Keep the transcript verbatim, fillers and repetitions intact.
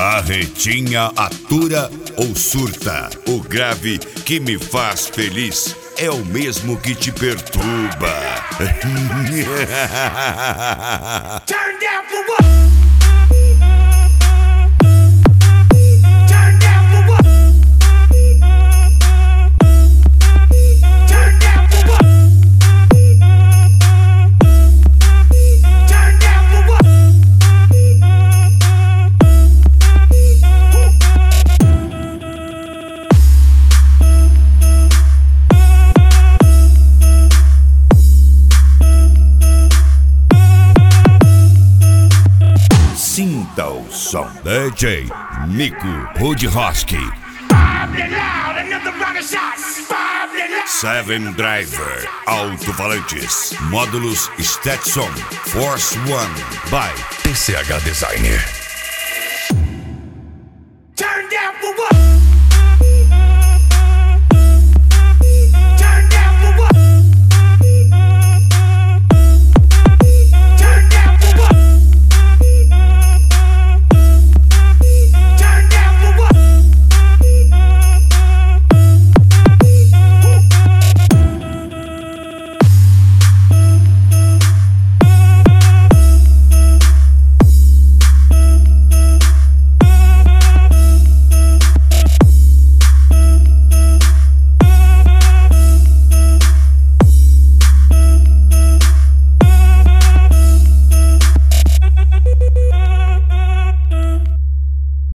Barretinha atura ou surta? O grave que me faz feliz é o mesmo que te perturba. Turn down for what? Sinta o som. D J Nico Rudroski. Seven Driver. Alto-falantes. Módulos Stetson. Force One. By T C H Designer.